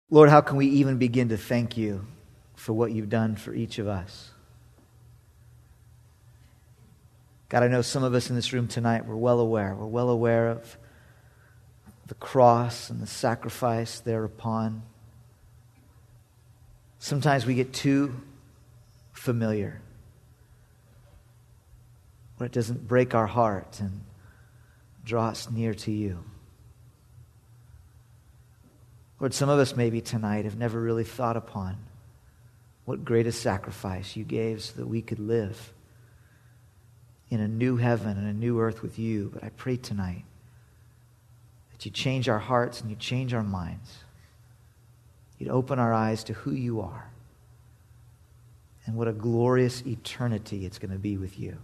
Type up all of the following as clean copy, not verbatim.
Lord, how can we even begin to thank you for what you've done for each of us? God, I know some of us in this room tonight, we're well aware of the cross and the sacrifice thereupon. Sometimes we get too familiar, where it doesn't break our heart and draw us near to you. Lord, some of us maybe tonight have never really thought upon what greatest sacrifice you gave so that we could live in a new heaven and a new earth with you. But I pray tonight that you change our hearts and you change our minds. You'd open our eyes to who you are and what a glorious eternity it's going to be with you.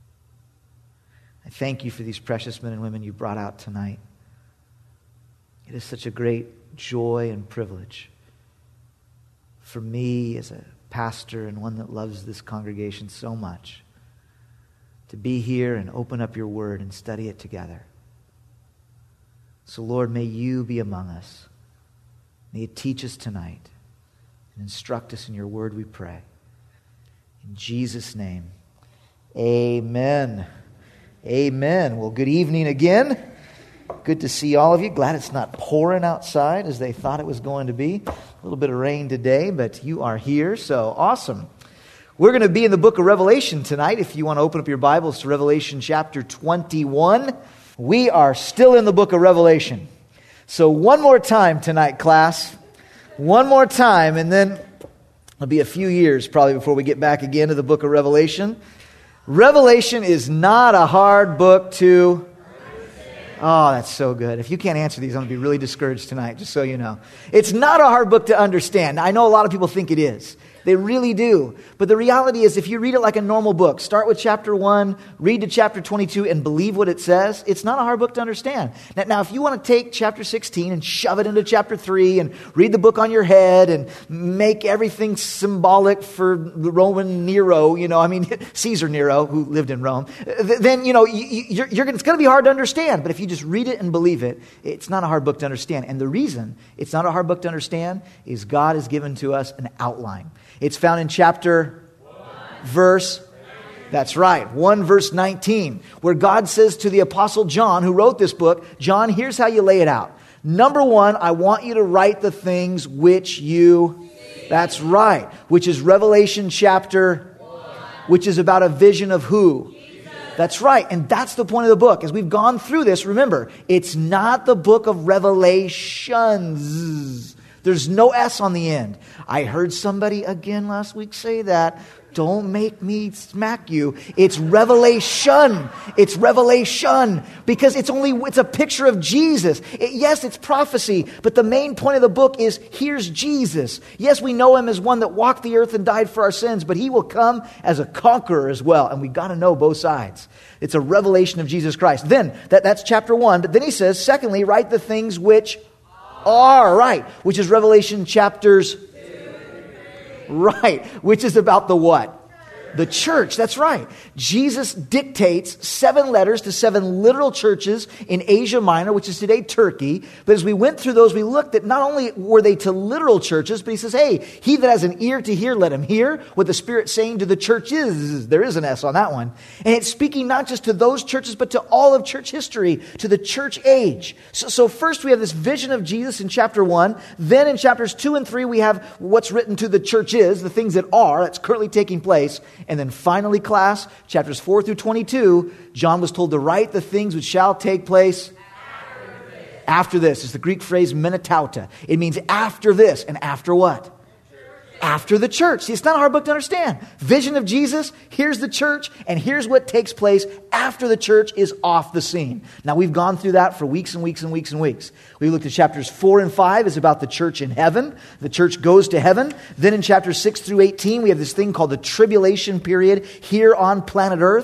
I thank you for these precious men and women you brought out tonight. It is such a great joy and privilege for me as a pastor and one that loves this congregation so much to be here and open up your word and study it together. So Lord, may you be among us. May you teach us tonight and instruct us in your word, we pray. In Jesus' name, amen. Amen. Well, good evening again. Good to see all of you. Glad it's not pouring outside as they thought it was going to be. A little bit of rain today, but you are here, so awesome. We're going to be in the book of Revelation tonight. If you want to open up your Bibles to Revelation chapter 21. We are still in the book of Revelation. So one more time tonight, class. One more time, and then it'll be a few years probably before we get back again to the book of Revelation. Revelation is not a hard book to... Oh, that's so good. If you can't answer these, I'm going to be really discouraged tonight, just so you know. It's not a hard book to understand. I know a lot of people think it is. They really do. But the reality is, if you read it like a normal book, start with chapter 1, read to chapter 22, and believe what it says, it's not a hard book to understand. Now, if you want to take chapter 16 and shove it into chapter 3 and read the book on your head and make everything symbolic for Roman Nero, Caesar Nero, who lived in Rome, then, it's going to be hard to understand. But if you just read it and believe it, it's not a hard book to understand. And the reason it's not a hard book to understand is God has given to us an outline. It's found in chapter 1 verse 19, where God says to the Apostle John, who wrote this book, John, here's how you lay it out. Number 1, I want you to write the things which you... That's right. Which is Revelation chapter 1. Which is about a vision of who? Jesus. That's right. And that's the point of the book. As we've gone through this, remember, it's not the book of Revelations. There's no S on the end. I heard somebody again last week say that. Don't make me smack you. It's Revelation. It's Revelation. Because it's a picture of Jesus. Yes, it's prophecy. But the main point of the book is, here's Jesus. Yes, we know him as one that walked the earth and died for our sins. But he will come as a conqueror as well. And we got to know both sides. It's a revelation of Jesus Christ. Then, that's chapter 1. But then he says, secondly, write the things which... are right, which is Revelation chapters 2 and 3. Right, which is about the what? The church, that's right. Jesus dictates 7 letters to 7 literal churches in Asia Minor, which is today Turkey. But as we went through those, we looked at not only were they to literal churches, but he says, hey, he that has an ear to hear, let him hear what the Spirit's saying to the churches. There is an S on that one. And it's speaking not just to those churches, but to all of church history, to the church age. So first we have this vision of Jesus in chapter 1. Then in chapters 2 and 3, we have what's written to the churches, the things that are, that's currently taking place. And then finally, class, chapters 4 through 22, John was told to write the things which shall take place after this. It's the Greek phrase menatauta. It means after this. And after what? After the church. See, it's not a hard book to understand. Vision of Jesus, here's the church, and here's what takes place after the church is off the scene. Now, we've gone through that for weeks and weeks and weeks and weeks. We looked at chapters 4 and 5 is about the church in heaven. The church goes to heaven. Then in chapters 6 through 18, we have this thing called the tribulation period here on planet Earth.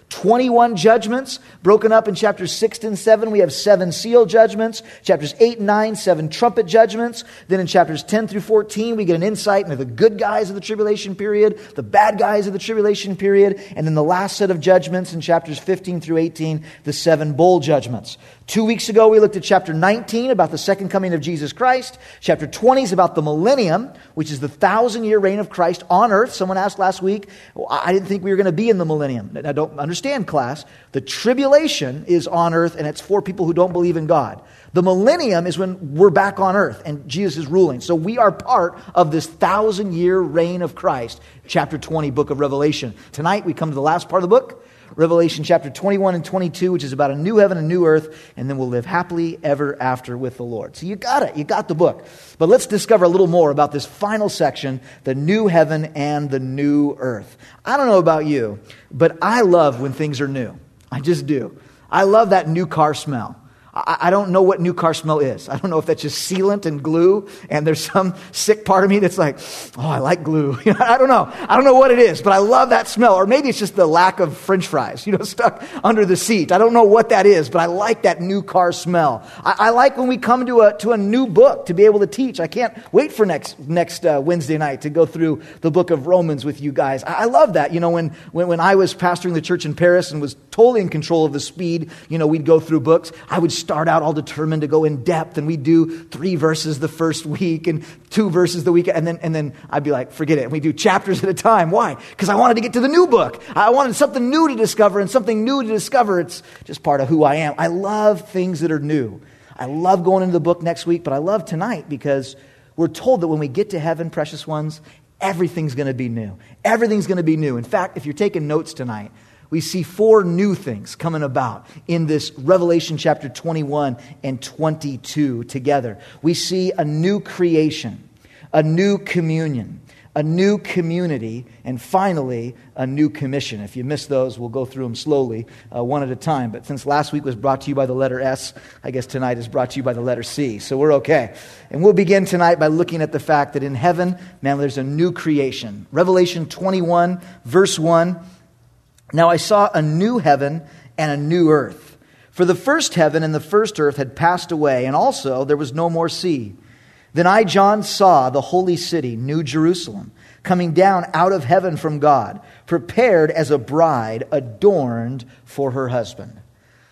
21 judgments, broken up in chapters 6 and 7. We have 7 seal judgments. Chapters 8 and 9, 7 trumpet judgments. Then in chapters 10 through 14, we get an insight into the good guys of the tribulation period, the bad guys of the tribulation period, and then the last set of judgments in chapters 15 through 18, the 7 bowl judgments. 2 weeks ago, we looked at chapter 19 about the second coming of Jesus Christ. Chapter 20 is about the millennium, which is the 1,000-year reign of Christ on earth. Someone asked last week, well, I didn't think we were going to be in the millennium. Now, don't understand, class. The tribulation is on earth, and it's for people who don't believe in God. The millennium is when we're back on earth and Jesus is ruling. So we are part of this 1,000-year reign of Christ. Chapter 20, book of Revelation. Tonight, we come to the last part of the book. Revelation chapter 21 and 22, which is about a new heaven and new earth, and then we'll live happily ever after with the Lord. So you got it. You got the book. But let's discover a little more about this final section, the new heaven and the new earth. I don't know about you, but I love when things are new. I just do. I love that new car smell. I don't know what new car smell is. I don't know if that's just sealant and glue, and there's some sick part of me that's like, oh, I like glue. I don't know. I don't know what it is, but I love that smell. Or maybe it's just the lack of French fries, stuck under the seat. I don't know what that is, but I like that new car smell. I like when we come to a new book to be able to teach. I can't wait for next Wednesday night to go through the book of Romans with you guys. I love that. When I was pastoring the church in Paris and was totally in control of the speed, we'd go through books. I would start out all determined to go in depth, and we'd do 3 verses the first week and 2 verses the week, and then I'd be like, forget it. And we do chapters at a time. Why? Because I wanted to get to the new book. I wanted something new to discover, and something new to discover, it's just part of who I am. I love things that are new. I love going into the book next week, but I love tonight because we're told that when we get to heaven, precious ones, everything's going to be new. Everything's going to be new. In fact, if you're taking notes tonight, we see 4 new things coming about in this Revelation chapter 21 and 22 together. We see a new creation, a new communion, a new community, and finally, a new commission. If you missed those, we'll go through them slowly, one at a time. But since last week was brought to you by the letter S, I guess tonight is brought to you by the letter C. So we're okay. And we'll begin tonight by looking at the fact that in heaven, man, there's a new creation. Revelation 21, verse 1. Now I saw a new heaven and a new earth. For the first heaven and the first earth had passed away, and also there was no more sea. Then I, John, saw the holy city, New Jerusalem, coming down out of heaven from God, prepared as a bride adorned for her husband.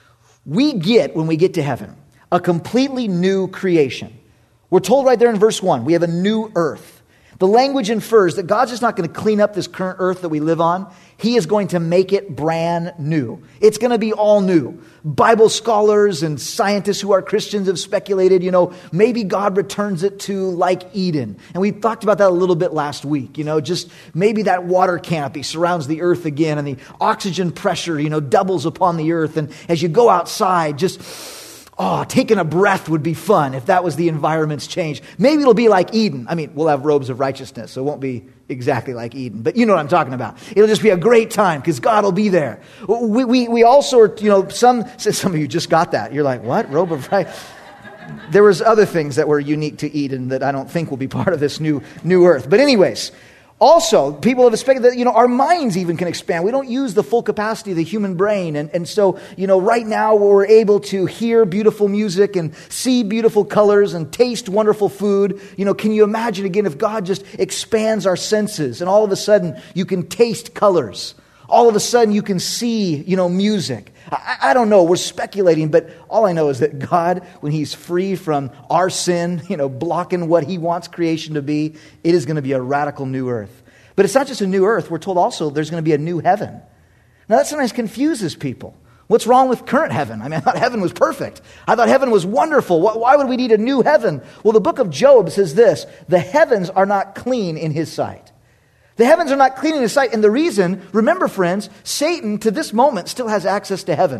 We get, when we get to heaven, a completely new creation. We're told right there in verse 1, we have a new earth. The language infers that God's just not going to clean up this current earth that we live on. He is going to make it brand new. It's going to be all new. Bible scholars and scientists who are Christians have speculated, maybe God returns it to like Eden. And we talked about that a little bit last week. Just maybe that water canopy surrounds the earth again, and the oxygen pressure, doubles upon the earth. And as you go outside, taking a breath would be fun if that was the environment's change. Maybe it'll be like Eden. I mean, we'll have robes of righteousness, so it won't be exactly like Eden. But you know what I'm talking about. It'll just be a great time because God will be there. We also are, some of you just got that. You're like, what? Robe of righteousness? There was other things that were unique to Eden that I don't think will be part of this new earth. But anyways, also, people have speculated that, our minds even can expand. We don't use the full capacity of the human brain. And so, right now we're able to hear beautiful music and see beautiful colors and taste wonderful food. Can you imagine again if God just expands our senses and all of a sudden you can taste colors? All of a sudden you can see, music. I don't know. We're speculating, but all I know is that God, when He's free from our sin, blocking what He wants creation to be, it is going to be a radical new earth. But it's not just a new earth. We're told also there's going to be a new heaven. Now that sometimes confuses people. What's wrong with current heaven? I thought heaven was perfect. I thought heaven was wonderful. Why would we need a new heaven? Well, the book of Job says this: the heavens are not clean in His sight. The heavens are not clean in His sight. And the reason, remember friends, Satan to this moment still has access to heaven.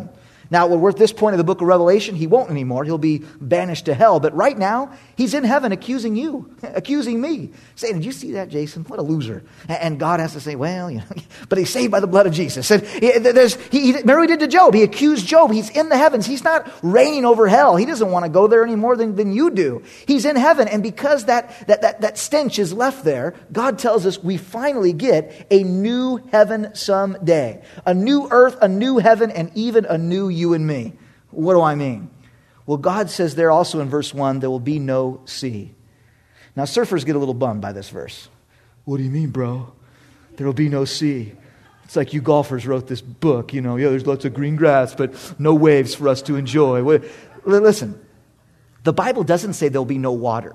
Now, we're at this point of the book of Revelation, he won't anymore. He'll be banished to hell. But right now, he's in heaven accusing you, accusing me, saying, did you see that, Jason? What a loser. And God has to say, well, but he's saved by the blood of Jesus. And remember what he did to Job. He accused Job. He's in the heavens. He's not reigning over hell. He doesn't want to go there any more than you do. He's in heaven. And because that stench is left there, God tells us we finally get a new heaven someday. A new earth, a new heaven, and even a new you and me. What do I mean? Well, God says there also in verse 1, there will be no sea. Now, surfers get a little bummed by this verse. What do you mean, bro? There will be no sea. It's like you golfers wrote this book, there's lots of green grass, but no waves for us to enjoy. Listen, the Bible doesn't say there'll be no water.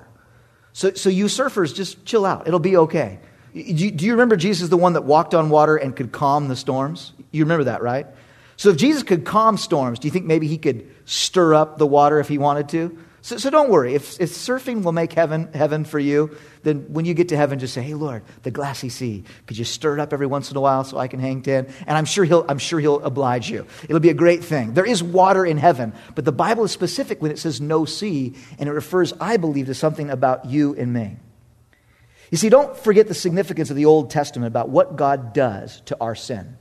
So you surfers, just chill out. It'll be okay. Do you remember Jesus, the one that walked on water and could calm the storms? You remember that, right? So if Jesus could calm storms, do you think maybe he could stir up the water if he wanted to? So don't worry. If surfing will make heaven for you, then when you get to heaven, just say, hey, Lord, the glassy sea, could you stir it up every once in a while so I can hang 10? And I'm sure he'll oblige you. It'll be a great thing. There is water in heaven, but the Bible is specific when it says no sea, and it refers, I believe, to something about you and me. You see, don't forget the significance of the Old Testament about what God does to our sin.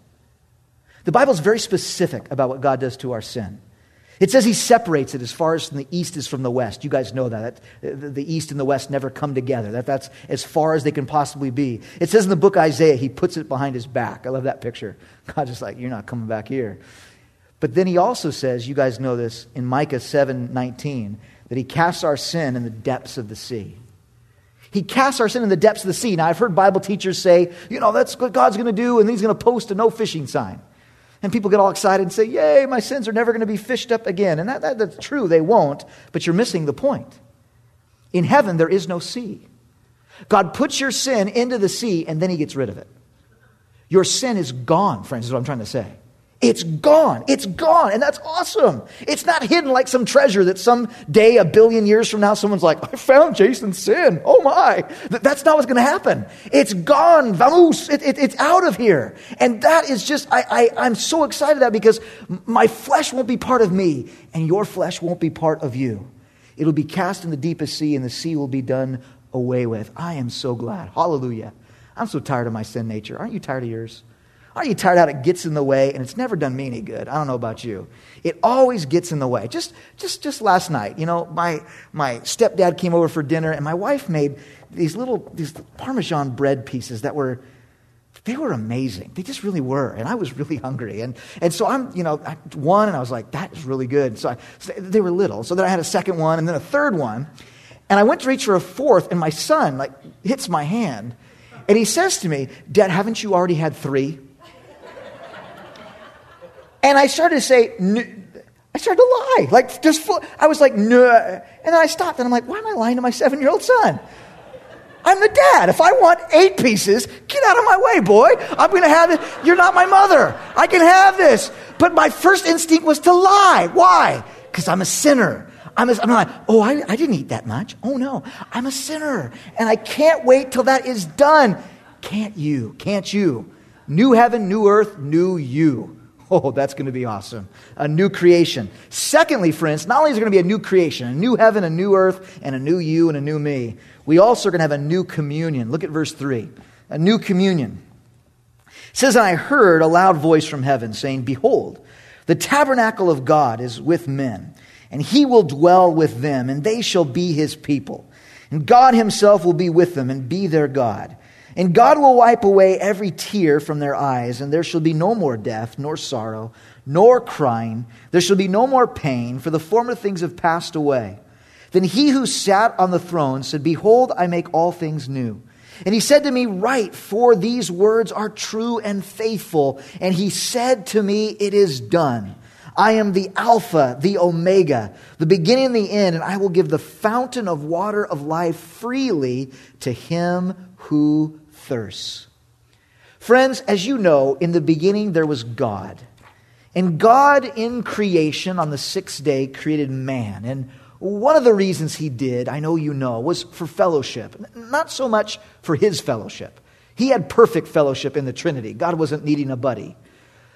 The Bible is very specific about what God does to our sin. It says he separates it as far as from the east is from the west. You guys know that. The east and the west never come together. That's as far as they can possibly be. It says in the book of Isaiah, he puts it behind his back. I love that picture. God's just like, you're not coming back here. But then he also says, you guys know this, in Micah 7:19, that he casts our sin in the depths of the sea. He casts our sin in the depths of the sea. Now, I've heard Bible teachers say, that's what God's going to do, and he's going to post a no fishing sign. And people get all excited and say, yay, my sins are never going to be fished up again. And that's true, they won't, but you're missing the point. In heaven, there is no sea. God puts your sin into the sea, and then he gets rid of it. Your sin is gone, friends, is what I'm trying to say. It's gone. It's gone. And that's awesome. It's not hidden like some treasure that someday, 1 billion years from now, someone's like, I found Jason's sin. Oh my. That's not what's going to happen. It's gone. Vamos. It's out of here. And that is just, I'm so excited about that because my flesh won't be part of me and your flesh won't be part of you. It'll be cast in the deepest sea and the sea will be done away with. I am so glad. Hallelujah. I'm so tired of my sin nature. Aren't you tired of yours? Aren't you tired how it gets in the way? And it's never done me any good. I don't know about you. It always gets in the way. Just last night, my stepdad came over for dinner and my wife made these Parmesan bread pieces they were amazing. They just really were. And I was really hungry. And so I one and I was like, that is really good. So they were little. So then I had a second one and then a third one. And I went to reach for a fourth and my son hits my hand. And he says to me, Dad, haven't you already had 3? And I started to say, I started to lie. I was like, no. And then I stopped and I'm like, why am I lying to my 7-year-old son? I'm the dad. If I want 8 pieces, get out of my way, boy. I'm going to have it. You're not my mother. I can have this. But my first instinct was to lie. Why? Because I'm a sinner. I'm like, I didn't eat that much. Oh no, I'm a sinner. And I can't wait till that is done. Can't you? Can't you? New heaven, new earth, new you. Oh, that's going to be awesome. A new creation. Secondly, friends, not only is there going to be a new creation, a new heaven, a new earth, and a new you and a new me, we also are going to have a new communion. Look at verse 3. A new communion. It says, and I heard a loud voice from heaven saying, behold, the tabernacle of God is with men, and he will dwell with them, and they shall be his people. And God himself will be with them and be their God. And God will wipe away every tear from their eyes, and there shall be no more death, nor sorrow, nor crying. There shall be no more pain, for the former things have passed away. Then he who sat on the throne said, behold, I make all things new. And he said to me, write, for these words are true and faithful. And he said to me, it is done. I am the Alpha, the Omega, the beginning and the end, and I will give the fountain of water of life freely to him who thirsts. Friends, as you know, in the beginning there was God. And God in creation on the 6th day created man. And one of the reasons he did, I know you know, was for fellowship. Not so much for his fellowship. He had perfect fellowship in the Trinity. God wasn't needing a buddy.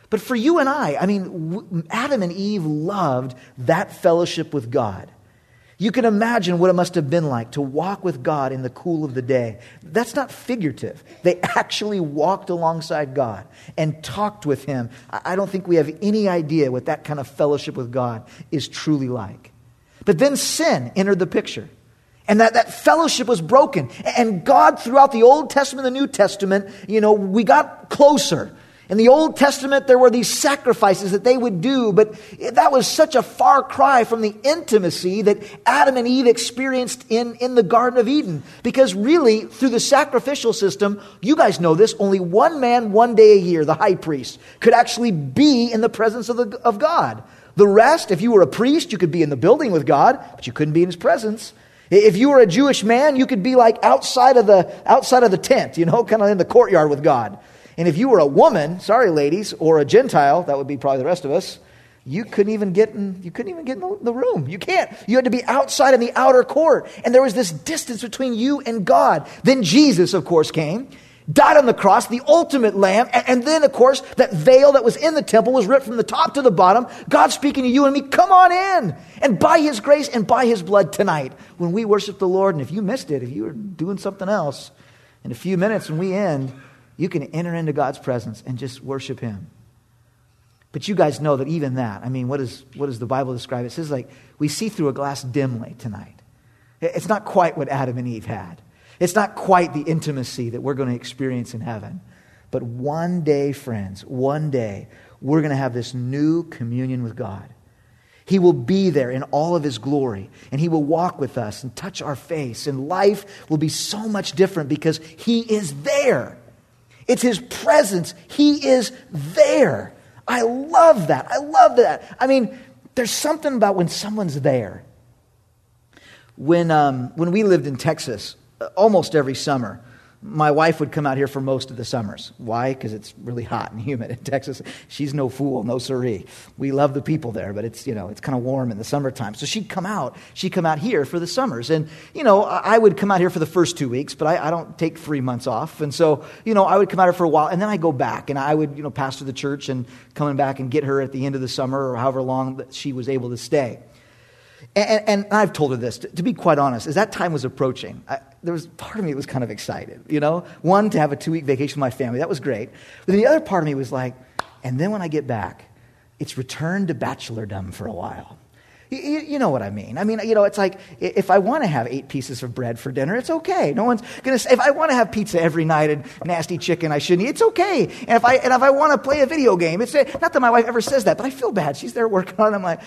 But for you and I mean, Adam and Eve loved that fellowship with God. You can imagine what it must have been like to walk with God in the cool of the day. That's not figurative. They actually walked alongside God and talked with Him. I don't think we have any idea what that kind of fellowship with God is truly like. But then sin entered the picture. And that fellowship was broken. And God, throughout the Old Testament and the New Testament, we got closer. In the Old Testament, there were these sacrifices that they would do, but that was such a far cry from the intimacy that Adam and Eve experienced in the Garden of Eden. Because really, through the sacrificial system, you guys know this, only one man, one day a year, the high priest, could actually be in the presence of God. The rest, if you were a priest, you could be in the building with God, but you couldn't be in His presence. If you were a Jewish man, you could be like outside of the tent, kind of in the courtyard with God. And if you were a woman, sorry ladies, or a Gentile, that would be probably the rest of us, you couldn't even get in the room. You can't. You had to be outside in the outer court. And there was this distance between you and God. Then Jesus, of course, came, died on the cross, the ultimate lamb. And then, of course, that veil that was in the temple was ripped from the top to the bottom. God speaking to you and me, come on in. And by His grace and by His blood tonight, when we worship the Lord, and if you missed it, if you were doing something else, in a few minutes when we end, you can enter into God's presence and just worship Him. But you guys know that even that, what does the Bible describe? It says we see through a glass dimly tonight. It's not quite what Adam and Eve had. It's not quite the intimacy that we're going to experience in heaven. But one day, friends, one day, we're going to have this new communion with God. He will be there in all of His glory, and He will walk with us and touch our face, and life will be so much different because He is there. It's His presence. He is there. I love that. I love that. There's something about when someone's there. When we lived in Texas, almost every summer, my wife would come out here for most of the summers. Why? Because it's really hot and humid in Texas. She's no fool, no siree. We love the people there, but it's kind of warm in the summertime. So she'd come out here for the summers. And, I would come out here for the first 2 weeks, but I don't take 3 months off. And so, I would come out here for a while, and then I go back, and I would, pastor the church and coming back and get her at the end of the summer or however long that she was able to stay. And I've told her this, to be quite honest, as that time was approaching, there was part of me that was kind of excited, One, to have a 2-week vacation with my family. That was great. But then the other part of me was like, and then when I get back, it's return to bachelordom for a while. You know what I mean. It's like, if I want to have 8 pieces of bread for dinner, it's okay. No one's going to say, if I want to have pizza every night and nasty chicken I shouldn't eat, it's okay. And if I want to play a video game, it's not that my wife ever says that, but I feel bad. She's there working on it. I'm like,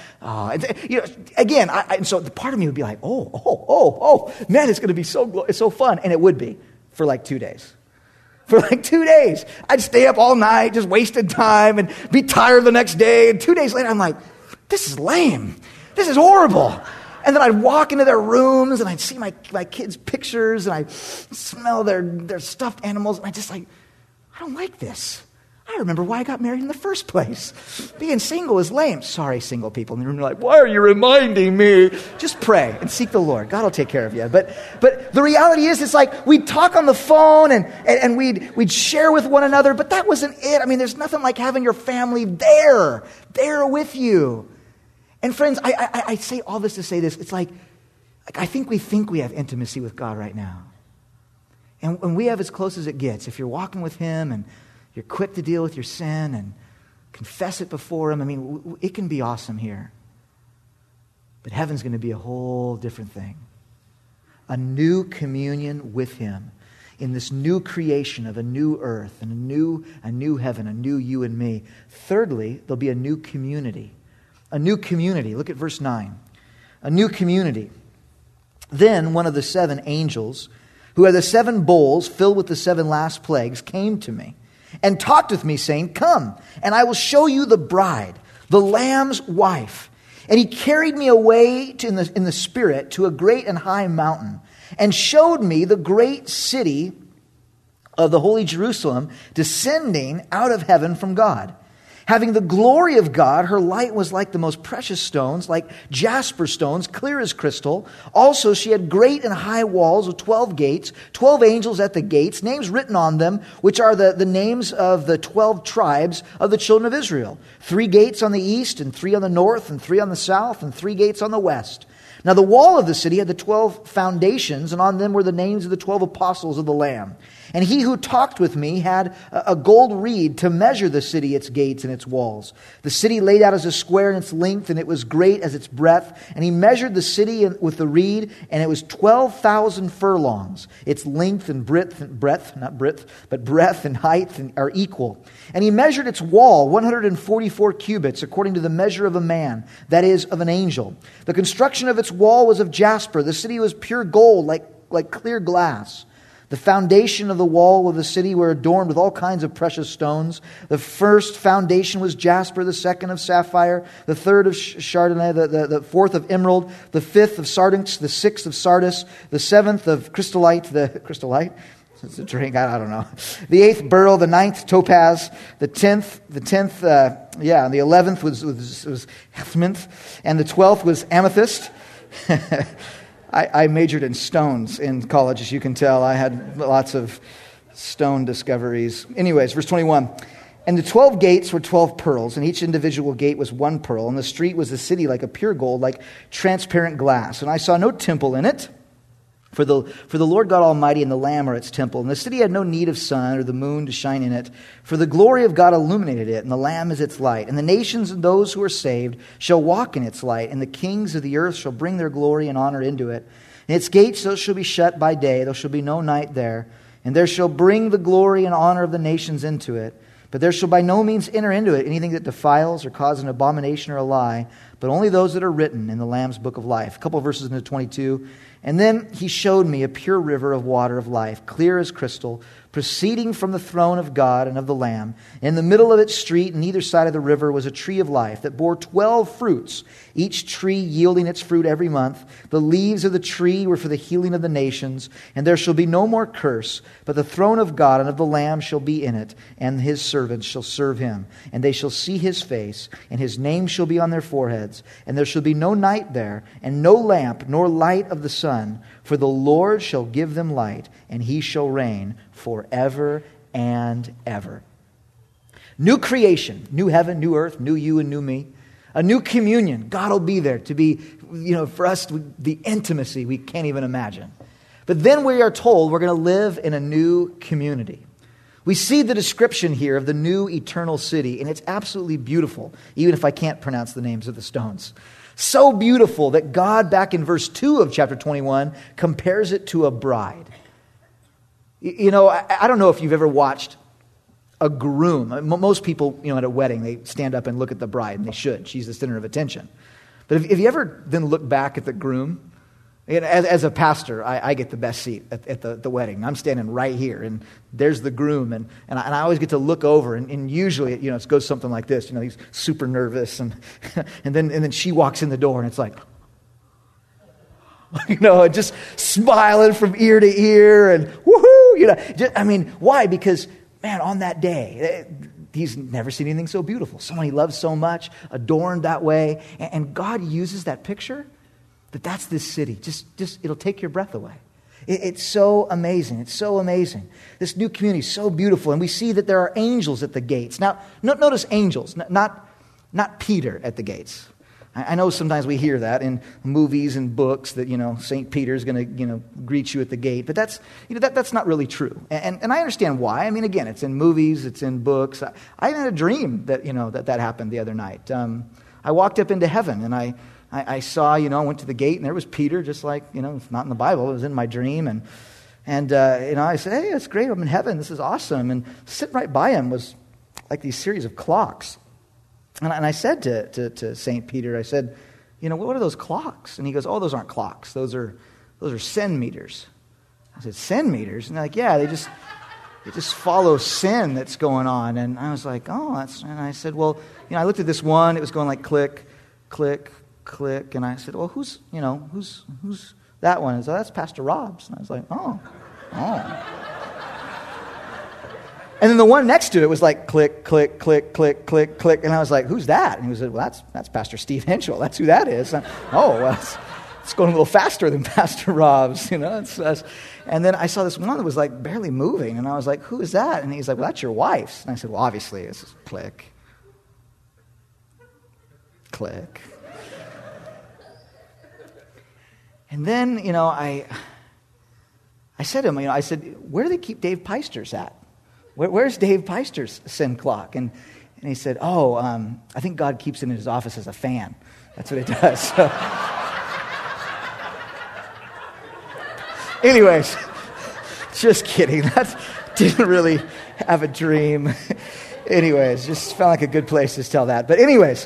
again, so the part of me would be like, oh, man, it's going to be it's so fun. And it would be for like 2 days. For like 2 days. I'd stay up all night, just wasted time and be tired the next day. And 2 days later, I'm like, this is lame. This is horrible. And then I'd walk into their rooms and I'd see my kids' pictures and I'd smell their stuffed animals. And I just I don't like this. I remember why I got married in the first place. Being single is lame. Sorry, single people in the room. You're like, why are you reminding me? Just pray and seek the Lord. God will take care of you. But the reality is, it's like we'd talk on the phone and we'd share with one another. But that wasn't it. There's nothing like having your family there with you. And friends, I say all this to say this. It's like I think we have intimacy with God right now. And we have as close as it gets. If you're walking with Him and you're quick to deal with your sin and confess it before Him, it can be awesome here. But heaven's going to be a whole different thing. A new communion with Him in this new creation of a new earth and a new heaven, a new you and me. Thirdly, there'll be a new community. A new community. Look at verse 9. A new community. Then one of the 7 angels, who had the 7 bowls filled with the 7 last plagues, came to me and talked with me, saying, come, and I will show you the bride, the Lamb's wife. And he carried me away in the Spirit to a great and high mountain, and showed me the great city of the holy Jerusalem, descending out of heaven from God, Having the glory of God, her light was like the most precious stones, like jasper stones, clear as crystal. Also, she had great and high walls of 12 gates, 12 angels at the gates, names written on them, which are the names of the 12 tribes of the children of Israel. 3 gates on the east, and 3 on the north, and 3 on the south, and 3 gates on the west. Now the wall of the city had the 12 foundations, and on them were the names of the 12 apostles of the Lamb. And he who talked with me had a gold reed to measure the city, its gates, and its walls. The city laid out as a square in its length, and it was great as its breadth. And he measured the city with the reed, and it was 12,000 furlongs. Its length and breadth and height are equal. And he measured its wall 144 cubits, according to the measure of a man, that is, of an angel. The construction of its wall was of jasper. The city was pure gold, like clear glass. The foundation of the wall of the city were adorned with all kinds of precious stones. The first foundation was jasper, the second of sapphire, the third of chardonnay, the fourth of emerald, the fifth of sardonyx, the sixth of sardis, the seventh of chrysolite, it's a drink, I don't know. The 8th beryl, the 9th topaz, the 10th, and the 11th was hyacinth, and the 12th was amethyst. I majored in stones in college, as you can tell. I had lots of stone discoveries. Anyways, verse 21. And the 12 gates were 12 pearls, and each individual gate was 1 pearl. And the street was the city like a pure gold, like transparent glass. And I saw no temple in it, for the Lord God Almighty and the Lamb are its temple. And the city had no need of sun or the moon to shine in it, for the glory of God illuminated it, and the Lamb is its light. And the nations and those who are saved shall walk in its light, and the kings of the earth shall bring their glory and honor into it. And its gates shall be shut by day, there shall be no night there. And there shall bring the glory and honor of the nations into it. But there shall by no means enter into it anything that defiles or causes an abomination or a lie, but only those that are written in the Lamb's book of life. A couple of verses into 22. And then he showed me a pure river of water of life, clear as crystal, proceeding from the throne of God and of the Lamb. In the middle of its street, on either side of the river, was a tree of life that bore 12 fruits, each tree yielding its fruit every month. The leaves of the tree were for the healing of the nations, and there shall be no more curse, but the throne of God and of the Lamb shall be in it, and his servants shall serve him. And they shall see his face, and his name shall be on their foreheads. And there shall be no night there, and no lamp nor light of the sun, for the Lord shall give them light, and he shall reign forever and ever. New creation, new heaven, new earth, new you and new me. A new communion. God will be there to be, for us, the intimacy we can't even imagine. But then we are told we're going to live in a new community. We see the description here of the new eternal city, and it's absolutely beautiful, even if I can't pronounce the names of the stones. So beautiful that God, back in verse 2 of chapter 21, compares it to a bride. I don't know if you've ever watched a groom. Most people, at a wedding, they stand up and look at the bride, and they should. She's the center of attention. But if you ever then look back at the groom, as a pastor, I get the best seat at the wedding. I'm standing right here, and there's the groom, and I always get to look over, and usually, it goes something like this. He's super nervous, and then she walks in the door, and it's like, just smiling from ear to ear, and woohoo! Why? Because, man, on that day, he's never seen anything so beautiful. Someone he loves so much, adorned that way, and God uses that picture. That's this city. Just it'll take your breath away. It's so amazing. It's so amazing. This new community is so beautiful. And we see that there are angels at the gates. Now, notice angels, not Peter at the gates. I know sometimes we hear that in movies and books that, St. Peter's going to, greet you at the gate. But that's not really true. And I understand why. Again, it's in movies, it's in books. I had a dream that, that happened the other night. I walked up into heaven, and I saw, I went to the gate, and there was Peter, just like, it's not in the Bible. It was in my dream. And I said, hey, it's great. I'm in heaven. This is awesome. And sitting right by him was like these series of clocks. And I said to St. Peter, I said, what are those clocks? And he goes, oh, those aren't clocks. Those are sin meters. I said, sin meters? And they're like, yeah, they just follow sin that's going on. And I was like, oh, and I said, well, I looked at this one. It was going like click, click, click. And I said, well, who's that one? And so that's Pastor Rob's. And I was like, oh. And then the one next to it was like click, click, click, click, click, click. And I was like, who's that? And he said, well, that's Pastor Steve Henschel. That's who that is. It's going a little faster than Pastor Rob's, And then I saw this one that was like barely moving. And I was like, who is that? And he's like, well, that's your wife's. And I said, well, obviously, it's just click, click. And then, I said to him, I said, where do they keep Dave Peisters at? Where's Dave Peister's sin clock? And he said, I think God keeps it in his office as a fan. That's what it does. So. Anyways, just kidding. That didn't really have a dream. Anyways, just felt like a good place to tell that. But anyways,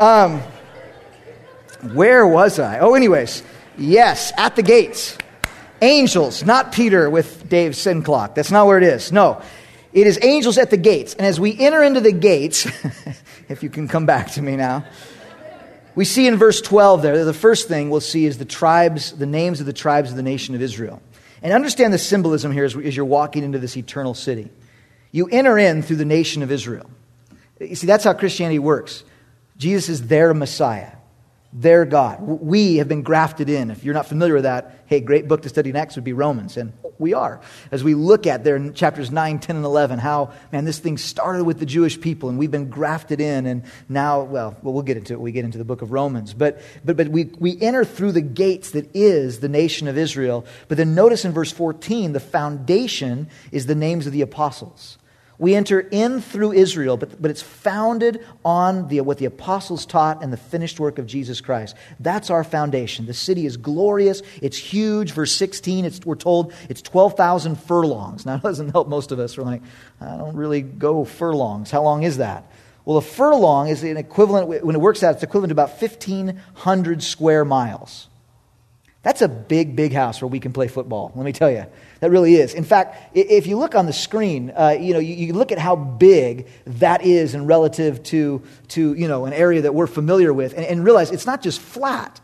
where was I? Yes, at the gates. Angels, not Peter with Dave's sin clock. That's not where it is. No, it is angels at the gates. And as we enter into the gates, if you can come back to me now, we see in verse 12 there, the first thing we'll see is the names of the tribes of the nation of Israel. And understand the symbolism here as you're walking into this eternal city. You enter in through the nation of Israel. You see, that's how Christianity works. Jesus is their Messiah, their God. We have been grafted in. If you're not familiar with that, hey, great book to study next would be Romans. And we are. As we look at there in chapters 9, 10, and 11, how, this thing started with the Jewish people and we've been grafted in. And now, we'll get into it. We get into the book of Romans. But we enter through the gates that is the nation of Israel. But then notice in verse 14, the foundation is the names of the apostles. We enter in through Israel, but it's founded on what the apostles taught and the finished work of Jesus Christ. That's our foundation. The city is glorious. It's huge. Verse 16, we're told it's 12,000 furlongs. Now, it doesn't help most of us. We're like, I don't really go furlongs. How long is that? Well, a furlong is an equivalent, when it works out, it's equivalent to about 1,500 square miles. That's a big, big house where we can play football, let me tell you. That really is. In fact, if you look on the screen, you look at how big that is in relative to an area that we're familiar with, and realize it's not just flat.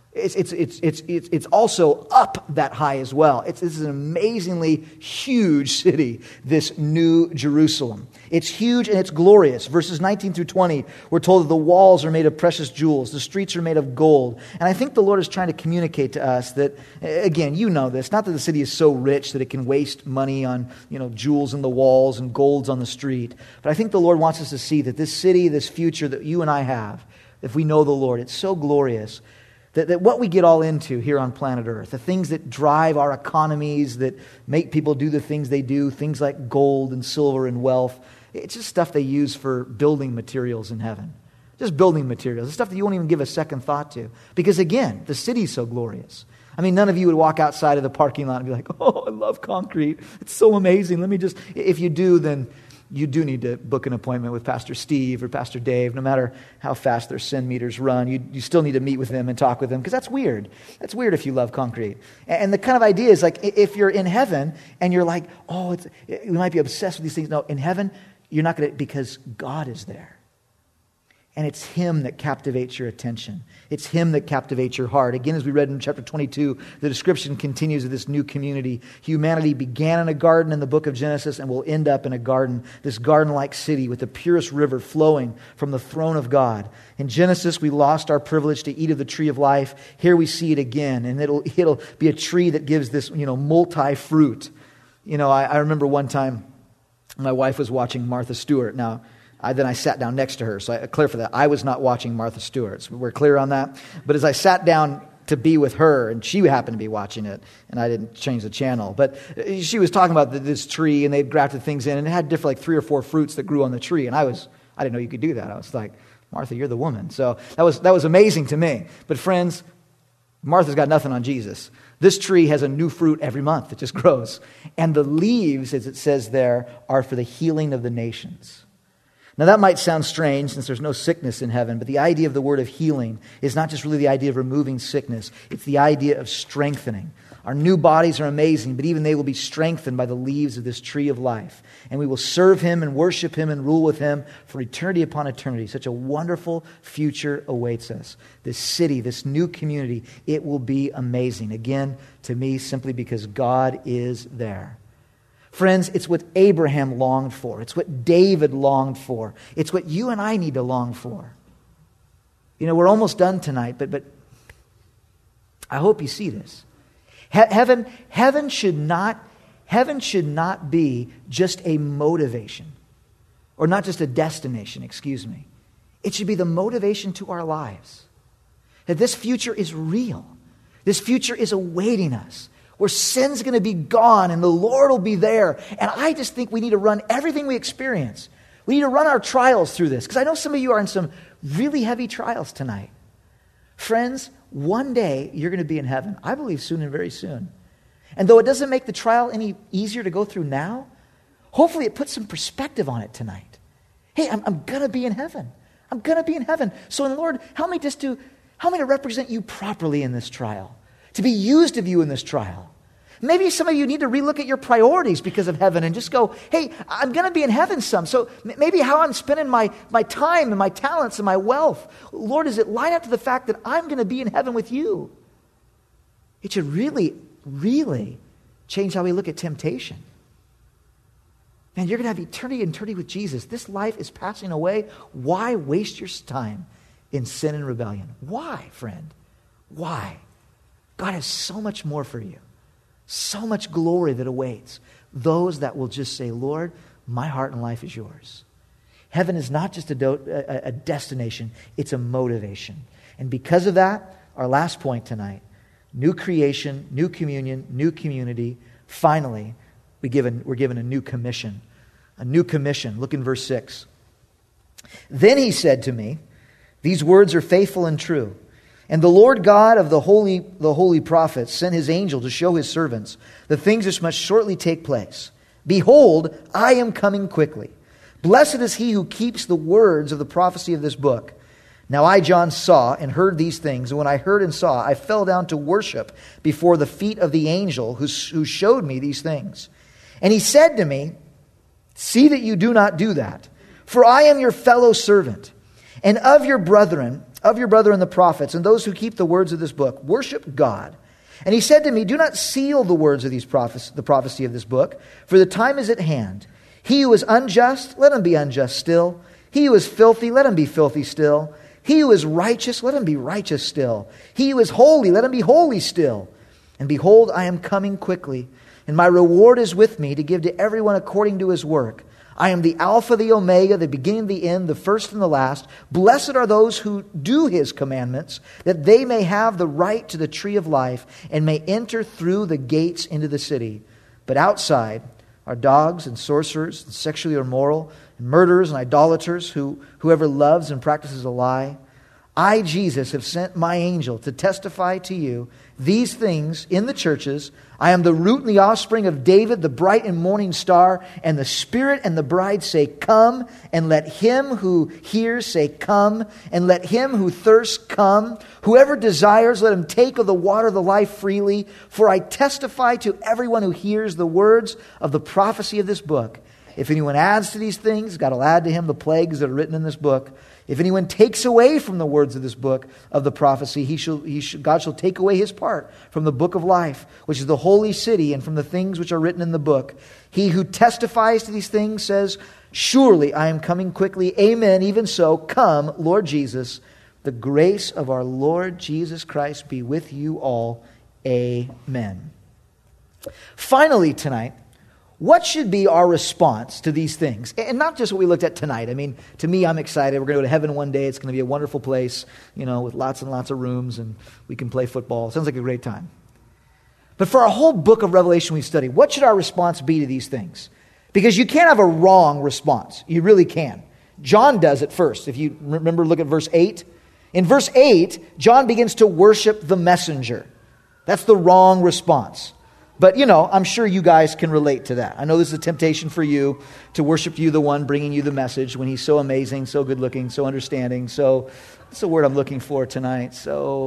It's also up that high as well. This is an amazingly huge city, this New Jerusalem. It's huge and it's glorious. Verses 19 through 20, we're told that the walls are made of precious jewels. The streets are made of gold. And I think the Lord is trying to communicate to us that, again, you know this, not that the city is so rich that it can waste money on, jewels in the walls and golds on the street. But I think the Lord wants us to see that this city, this future that you and I have, if we know the Lord, it's so glorious that what we get all into here on planet Earth, the things that drive our economies, that make people do the things they do, things like gold and silver and wealth, it's just stuff they use for building materials in heaven. Just building materials. It's stuff that you won't even give a second thought to. Because again, the city's so glorious. None of you would walk outside of the parking lot and be like, oh, I love concrete. It's so amazing. If you do, then you do need to book an appointment with Pastor Steve or Pastor Dave. No matter how fast their sin meters run, you still need to meet with them and talk with them, because that's weird. That's weird if you love concrete. And the kind of idea is like, if you're in heaven and you're like, you might be obsessed with these things. No, in heaven, you're not going to, because God is there. And it's Him that captivates your attention. It's Him that captivates your heart. Again, as we read in chapter 22, the description continues of this new community. Humanity began in a garden in the book of Genesis and will end up in a garden, this garden-like city with the purest river flowing from the throne of God. In Genesis, we lost our privilege to eat of the tree of life. Here we see it again, and it'll be a tree that gives this, multi-fruit. I remember one time my wife was watching Martha Stewart. Now, then I sat down next to her. So I clear for that. I was not watching Martha Stewart. So we're clear on that. But as I sat down to be with her, and she happened to be watching it, and I didn't change the channel. But she was talking about this tree, and they'd grafted things in, and it had different, 3 or 4 fruits that grew on the tree. And I didn't know you could do that. I was like, Martha, you're the woman. So that was amazing to me. But friends, Martha's got nothing on Jesus. This tree has a new fruit every month. It just grows. And the leaves, as it says there, are for the healing of the nations. Now that might sound strange since there's no sickness in heaven, but the idea of the word of healing is not just really the idea of removing sickness. It's the idea of strengthening. Our new bodies are amazing, but even they will be strengthened by the leaves of this tree of life. And we will serve Him and worship Him and rule with Him for eternity upon eternity. Such a wonderful future awaits us. This city, this new community, it will be amazing. Again, to me, simply because God is there. Friends, it's what Abraham longed for. It's what David longed for. It's what you and I need to long for. You know, we're almost done tonight, but I hope you see this. Heaven should not be just a motivation, or not just a destination, excuse me. It should be the motivation to our lives. That this future is real. This future is awaiting us, where sin's going to be gone and the Lord will be there. And I just think we need to run everything we experience. We need to run our trials through this, because I know some of you are in some really heavy trials tonight. Friends, one day you're going to be in heaven. I believe soon and very soon. And though it doesn't make the trial any easier to go through now, hopefully it puts some perspective on it tonight. Hey, I'm going to be in heaven. I'm going to be in heaven. So, Lord, help me to represent you properly in this trial, to be used of you in this trial. Maybe some of you need to relook at your priorities because of heaven and just go, hey, I'm going to be in heaven some. So maybe how I'm spending my time and my talents and my wealth, Lord, does it line up to the fact that I'm going to be in heaven with you? It should really, really change how we look at temptation. Man, you're going to have eternity with Jesus. This life is passing away. Why waste your time in sin and rebellion? Why, friend? Why? God has so much more for you. So much glory that awaits those that will just say, Lord, my heart and life is yours. Heaven is not just a destination, it's a motivation. And because of that, our last point tonight, new creation, new communion, new community. Finally, we're given a new commission. A new commission. Look in verse 6. Then he said to me, these words are faithful and true. And the Lord God of the holy prophets sent his angel to show his servants the things which must shortly take place. Behold, I am coming quickly. Blessed is he who keeps the words of the prophecy of this book. Now I, John, saw and heard these things, and when I heard and saw, I fell down to worship before the feet of the angel who showed me these things. And he said to me, see that you do not do that, for I am your fellow servant, and of your brethren the prophets, and those who keep the words of this book. Worship God. And he said to me, do not seal the words of the prophecy of this book, for the time is at hand. He who is unjust, let him be unjust still. He who is filthy, let him be filthy still. He who is righteous, let him be righteous still. He who is holy, let him be holy still. And behold, I am coming quickly, and my reward is with me to give to everyone according to his work. I am the Alpha, the Omega, the beginning, the end, the first and the last. Blessed are those who do his commandments, that they may have the right to the tree of life and may enter through the gates into the city. But outside are dogs and sorcerers and sexually immoral and murderers and idolaters, whoever loves and practices a lie. I, Jesus, have sent my angel to testify to you these things in the churches. I am the root and the offspring of David, the bright and morning star. And the Spirit and the bride say, come. And let him who hears say, come. And let him who thirsts come. Whoever desires, let him take of the water of the life freely. For I testify to everyone who hears the words of the prophecy of this book. If anyone adds to these things, God will add to him the plagues that are written in this book. If anyone takes away from the words of this book of the prophecy, God shall take away his part from the book of life, which is the holy city, and from the things which are written in the book. He who testifies to these things says, surely I am coming quickly. Amen. Even so, come, Lord Jesus. The grace of our Lord Jesus Christ be with you all. Amen. Finally tonight, what should be our response to these things? And not just what we looked at tonight. I mean, to me, I'm excited. We're going to go to heaven one day. It's going to be a wonderful place, with lots and lots of rooms, and we can play football. Sounds like a great time. But for our whole book of Revelation we've studied, what should our response be to these things? Because you can't have a wrong response. You really can. John does it first. If you remember, look at verse 8. In verse 8, John begins to worship the messenger. That's the wrong response. But, I'm sure you guys can relate to that. I know this is a temptation for you to worship you, the one bringing you the message, when he's so amazing, so good looking, so understanding. So, that's the word I'm looking for tonight.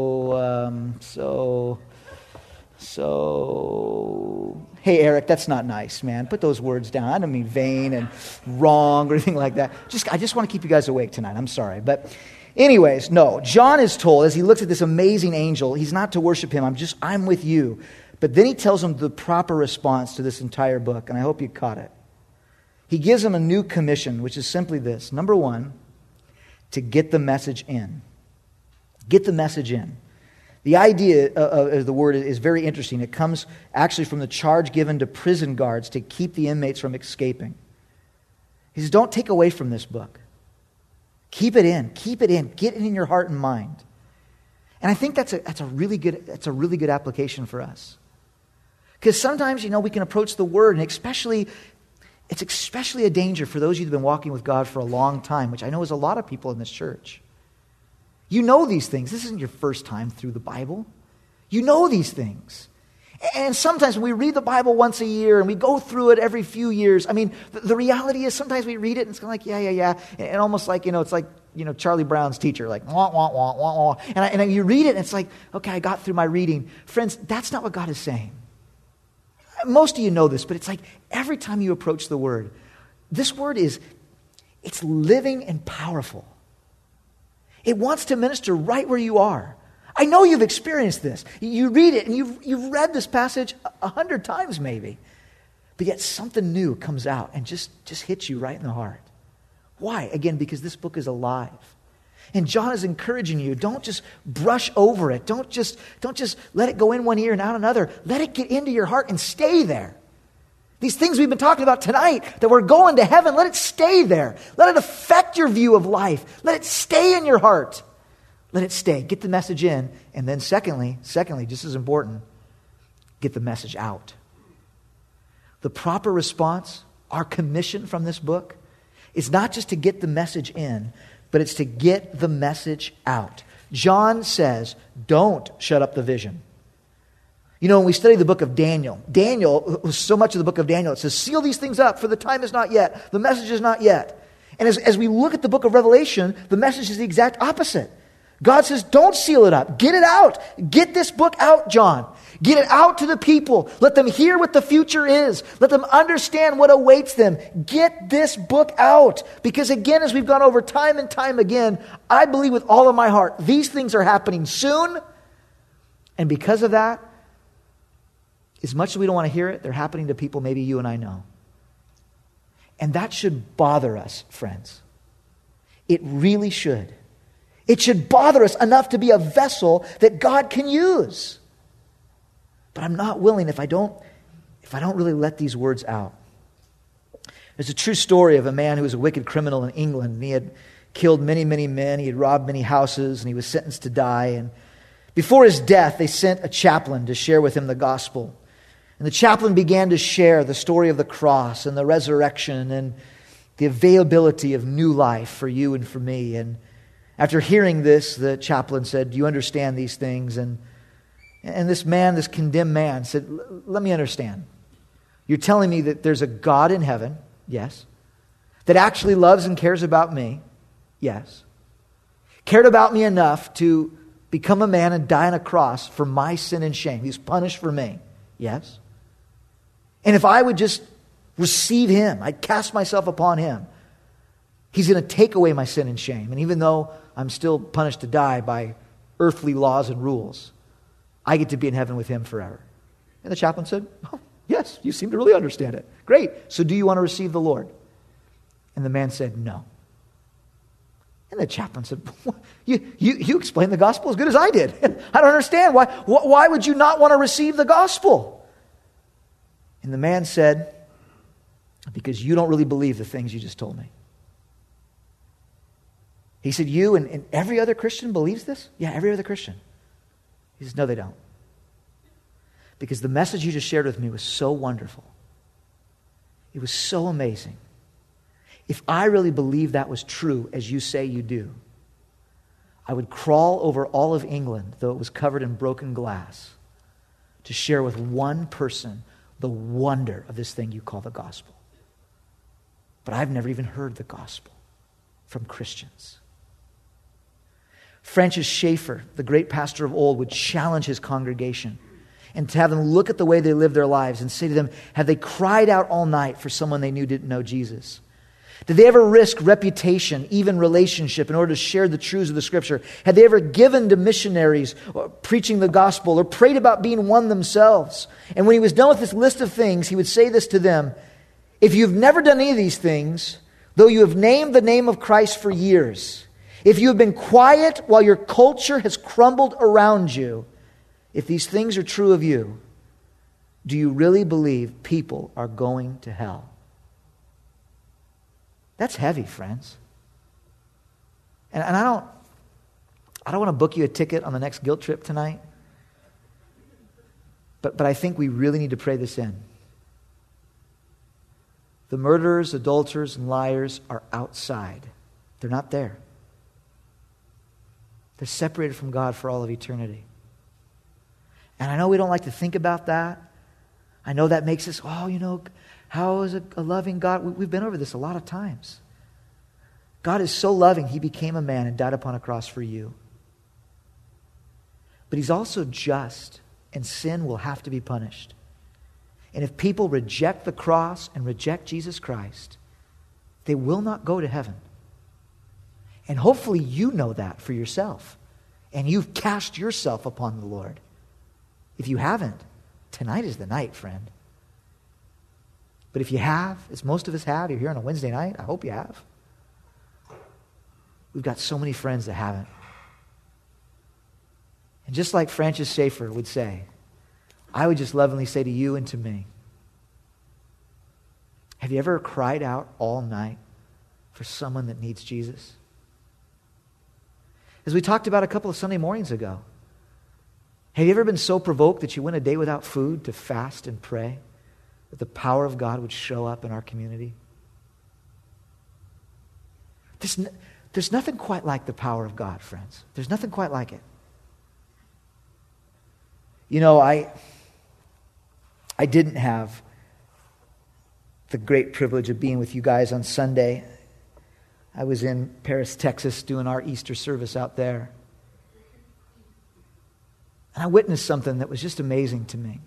Hey, Eric, that's not nice, man. Put those words down. I don't mean vain and wrong or anything like that. I just want to keep you guys awake tonight. I'm sorry. But anyways, no. John is told, as he looks at this amazing angel, he's not to worship him. I'm with you. But then he tells them the proper response to this entire book, and I hope you caught it. He gives them a new commission, which is simply this. Number one, to get the message in. Get the message in. The idea of the word is very interesting. It comes actually from the charge given to prison guards to keep the inmates from escaping. He says, don't take away from this book. Keep it in. Keep it in. Get it in your heart and mind. And I think that's a really good application for us. Because sometimes, we can approach the word, and it's especially a danger for those of you who have been walking with God for a long time, which I know is a lot of people in this church. You know these things. This isn't your first time through the Bible. You know these things. And sometimes when we read the Bible once a year and we go through it every few years, the reality is sometimes we read it and it's kind of like, yeah. And almost like, it's like, Charlie Brown's teacher, like, wah, wah, wah, wah, wah. And you read it and it's like, okay, I got through my reading. Friends, that's not what God is saying. Most of you know this, but it's like every time you approach the Word, this Word it's living and powerful. It wants to minister right where you are. I know you've experienced this. You read it, and you've read this passage 100 times maybe. But yet something new comes out and just hits you right in the heart. Why? Again, because this book is alive. And John is encouraging you, don't just brush over it. Don't just let it go in one ear and out another. Let it get into your heart and stay there. These things we've been talking about tonight, that we're going to heaven, let it stay there. Let it affect your view of life. Let it stay in your heart. Let it stay. Get the message in. And then secondly, just as important, get the message out. The proper response, our commission from this book, is not just to get the message in, but it's to get the message out. John says, don't shut up the vision. When we study the book of Daniel, so much of the book of Daniel, it says, seal these things up, for the time is not yet. The message is not yet. And as we look at the book of Revelation, the message is the exact opposite. God says, don't seal it up. Get it out. Get this book out, John. Get it out to the people. Let them hear what the future is. Let them understand what awaits them. Get this book out. Because again, as we've gone over time and time again, I believe with all of my heart, these things are happening soon. And because of that, as much as we don't want to hear it, they're happening to people maybe you and I know. And that should bother us, friends. It really should. It should bother us enough to be a vessel that God can use. But I'm not willing if I don't really let these words out. There's a true story of a man who was a wicked criminal in England. And he had killed many, many men. He had robbed many houses, and he was sentenced to die. And before his death, they sent a chaplain to share with him the gospel. And the chaplain began to share the story of the cross and the resurrection and the availability of new life for you and for me. And after hearing this, the chaplain said, do you understand these things? And this man, this condemned man, said, let me understand. You're telling me that there's a God in heaven, yes. That actually loves and cares about me, yes. Cared about me enough to become a man and die on a cross for my sin and shame. He's punished for me, yes. And if I would just receive him, I'd cast myself upon him, he's going to take away my sin and shame. And even though I'm still punished to die by earthly laws and rules, I get to be in heaven with him forever. And the chaplain said, oh, yes, you seem to really understand it. Great. So do you want to receive the Lord? And the man said, no. And the chaplain said, you explained the gospel as good as I did. I don't understand. Why would you not want to receive the gospel? And the man said, because you don't really believe the things you just told me. He said, you and every other Christian believes this? Yeah, every other Christian. He says, no, they don't. Because the message you just shared with me was so wonderful. It was so amazing. If I really believed that was true, as you say you do, I would crawl over all of England, though it was covered in broken glass, to share with one person the wonder of this thing you call the gospel. But I've never even heard the gospel from Christians. Francis Schaeffer, the great pastor of old, would challenge his congregation and to have them look at the way they live their lives and say to them, have they cried out all night for someone they knew didn't know Jesus? Did they ever risk reputation, even relationship, in order to share the truths of the Scripture? Had they ever given to missionaries or preaching the gospel or prayed about being one themselves? And when he was done with this list of things, he would say this to them: if you've never done any of these things, though you have named the name of Christ for years, if you have been quiet while your culture has crumbled around you, if these things are true of you, do you really believe people are going to hell? That's heavy, friends. And I don't want to book you a ticket on the next guilt trip tonight. But I think we really need to pray this in. The murderers, adulterers, and liars are outside. They're not there. They're separated from God for all of eternity. And I know we don't like to think about that. I know that makes us, how is a loving God? We've been over this a lot of times. God is so loving, he became a man and died upon a cross for you. But he's also just, and sin will have to be punished. And if people reject the cross and reject Jesus Christ, they will not go to heaven. And hopefully you know that for yourself. And you've cast yourself upon the Lord. If you haven't, tonight is the night, friend. But if you have, as most of us have, you're here on a Wednesday night, I hope you have. We've got so many friends that haven't. And just like Francis Schaeffer would say, I would just lovingly say to you and to me, have you ever cried out all night for someone that needs Jesus? As we talked about a couple of Sunday mornings ago, have you ever been so provoked that you went a day without food to fast and pray that the power of God would show up in our community? There's nothing quite like the power of God, friends. There's nothing quite like it. I didn't have the great privilege of being with you guys on Sunday. I was in Paris, Texas, doing our Easter service out there. And I witnessed something that was just amazing to me.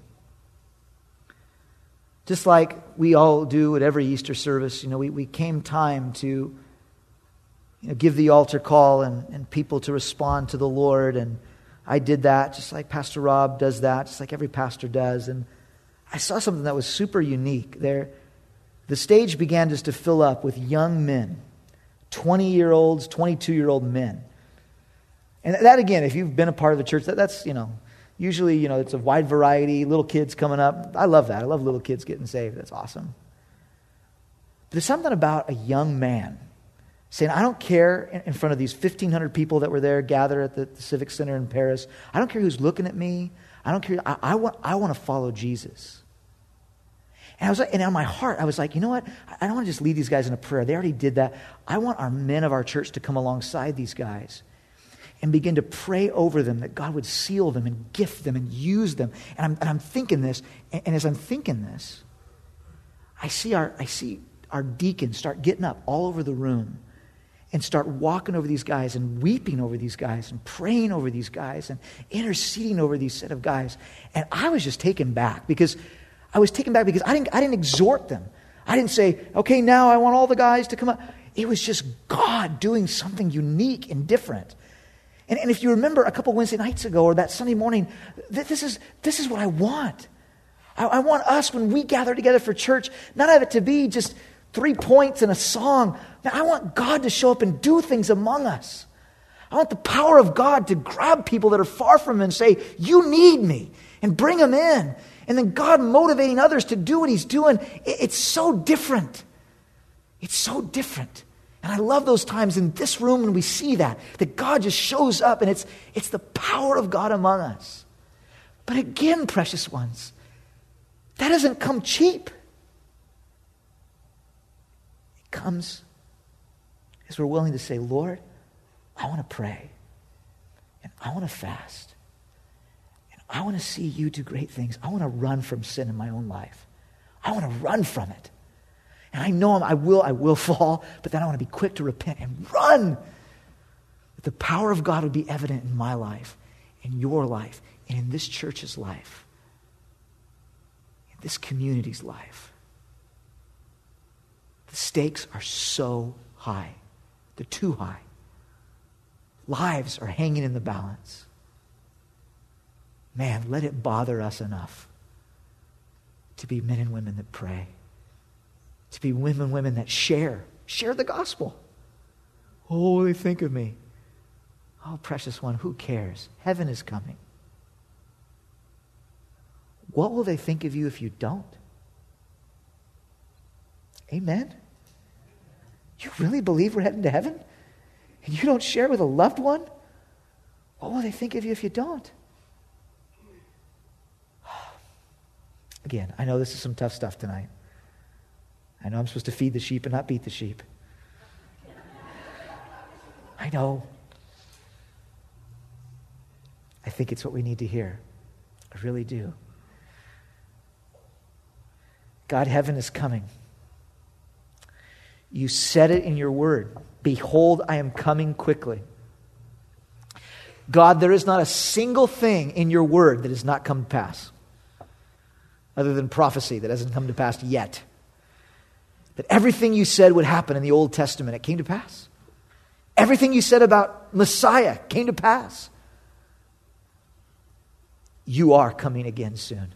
Just like we all do at every Easter service, we came time to give the altar call and people to respond to the Lord. And I did that just like Pastor Rob does that, just like every pastor does. And I saw something that was super unique there. The stage began just to fill up with young men, 20-year-olds, 22-year-old men. And that, again, if you've been a part of the church, that's usually, it's a wide variety, little kids coming up. I love that. I love little kids getting saved. That's awesome. But there's something about a young man saying, I don't care in front of these 1,500 people that were there gathered at the Civic Center in Paris. I don't care who's looking at me. I don't care. I want to follow Jesus. And I was like, and in my heart, I was like, you know what? I don't want to just lead these guys in a prayer. They already did that. I want our men of our church to come alongside these guys and begin to pray over them, that God would seal them and gift them and use them. And I'm thinking this, and as I'm thinking this, I see our deacons start getting up all over the room and start walking over these guys and weeping over these guys and praying over these guys and interceding over these set of guys. And I was just taken back because I didn't exhort them. I didn't say, okay, now I want all the guys to come up. It was just God doing something unique and different. And if you remember a couple Wednesday nights ago or that Sunday morning, this is what I want. I want us, when we gather together for church, not have it to be just 3 points and a song. Now, I want God to show up and do things among us. I want the power of God to grab people that are far from Him and say, you need me, and bring them in. And then God motivating others to do what He's doing. It's so different. It's so different. And I love those times in this room when we see that God just shows up, and it's the power of God among us. But again, precious ones, that doesn't come cheap. It comes as we're willing to say, Lord, I want to pray, and I want to fast. I want to see you do great things. I want to run from sin in my own life. I want to run from it. And I know I will fall, but then I want to be quick to repent and run. That the power of God would be evident in my life, in your life, and in this church's life, in this community's life. The stakes are so high. They're too high. Lives are hanging in the balance. Man, let it bother us enough to be men and women that pray, to be women and women that share the gospel. Oh, what will they think of me? Oh, precious one, who cares? Heaven is coming. What will they think of you if you don't? Amen? You really believe we're heading to heaven? And you don't share with a loved one? What will they think of you if you don't? Again, I know this is some tough stuff tonight. I know I'm supposed to feed the sheep and not beat the sheep. I know. I think it's what we need to hear. I really do. God, heaven is coming. You said it in your word. Behold, I am coming quickly. God, there is not a single thing in your word that has not come to pass, other than prophecy that hasn't come to pass yet. That everything you said would happen in the Old Testament, it came to pass. Everything you said about Messiah came to pass. You are coming again soon.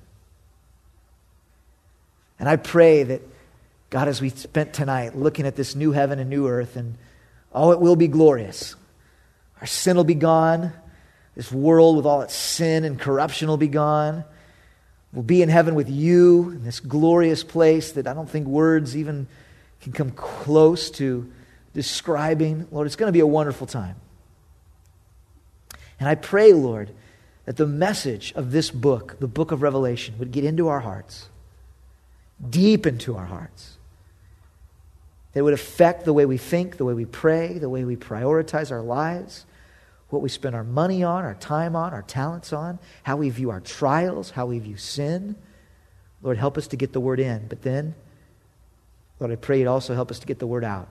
And I pray that, God, as we spent tonight looking at this new heaven and new earth, and oh, it will be glorious. Our sin will be gone. This world with all its sin and corruption will be gone. We'll be in heaven with you in this glorious place that I don't think words even can come close to describing. Lord, it's going to be a wonderful time. And I pray, Lord, that the message of this book, the book of Revelation, would get into our hearts, deep into our hearts. That it would affect the way we think, the way we pray, the way we prioritize our lives, what we spend our money on, our time on, our talents on, how we view our trials, how we view sin. Lord, help us to get the word in. But then, Lord, I pray you'd also help us to get the word out.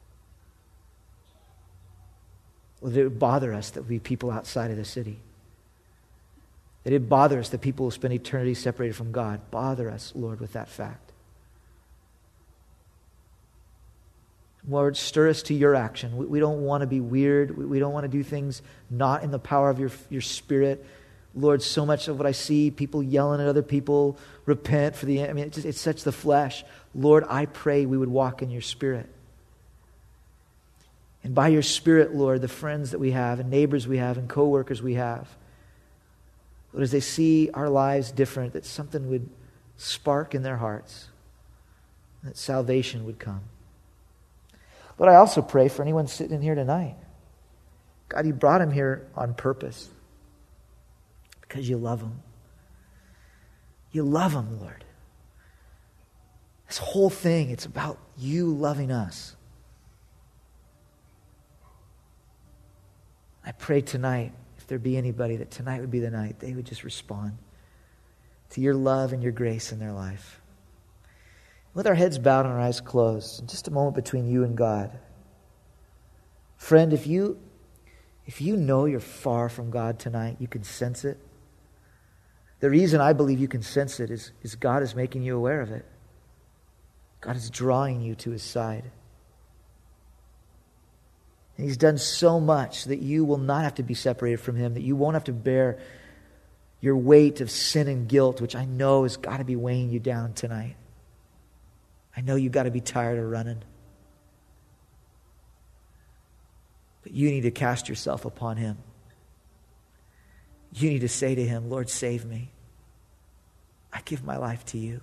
Lord, that it would bother us that we be people outside of the city. That it bother us that people will spend eternity separated from God. Bother us, Lord, with that fact. Lord, stir us to your action. We don't want to be weird. We don't want to do things not in the power of your Spirit. Lord, so much of what I see, people yelling at other people, repent for the... I mean, it's such the flesh. Lord, I pray we would walk in your Spirit. And by your Spirit, Lord, the friends that we have and neighbors we have and co-workers we have, Lord, as they see our lives different, that something would spark in their hearts, that salvation would come. But I also pray for anyone sitting in here tonight. God, you brought him here on purpose because you love him. You love him, Lord. This whole thing, it's about you loving us. I pray tonight, if there be anybody, that tonight would be the night they would just respond to your love and your grace in their life. With our heads bowed and our eyes closed, just a moment between you and God. Friend, if you know you're far from God tonight, you can sense it. The reason I believe you can sense it is God is making you aware of it. God is drawing you to his side. And he's done so much that you will not have to be separated from him, that you won't have to bear your weight of sin and guilt, which I know has got to be weighing you down tonight. I know you've got to be tired of running. But you need to cast yourself upon him. You need to say to him, Lord, save me. I give my life to you.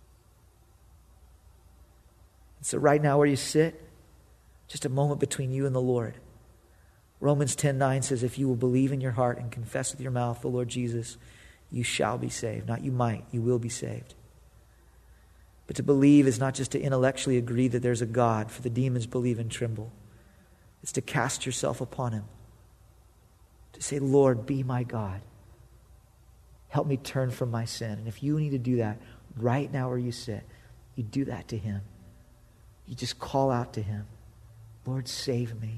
And so right now where you sit, just a moment between you and the Lord. Romans 10:9 says, if you will believe in your heart and confess with your mouth the Lord Jesus, you shall be saved. Not you might, you will be saved. But to believe is not just to intellectually agree that there's a God, for the demons believe and tremble. It's to cast yourself upon him. To say, Lord, be my God. Help me turn from my sin. And if you need to do that right now where you sit, you do that to him. You just call out to him, Lord, save me.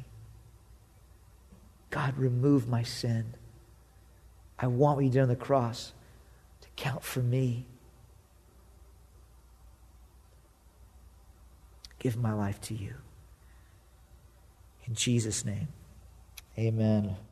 God, remove my sin. I want what you did on the cross to count for me. give my life to you. In Jesus' name, amen.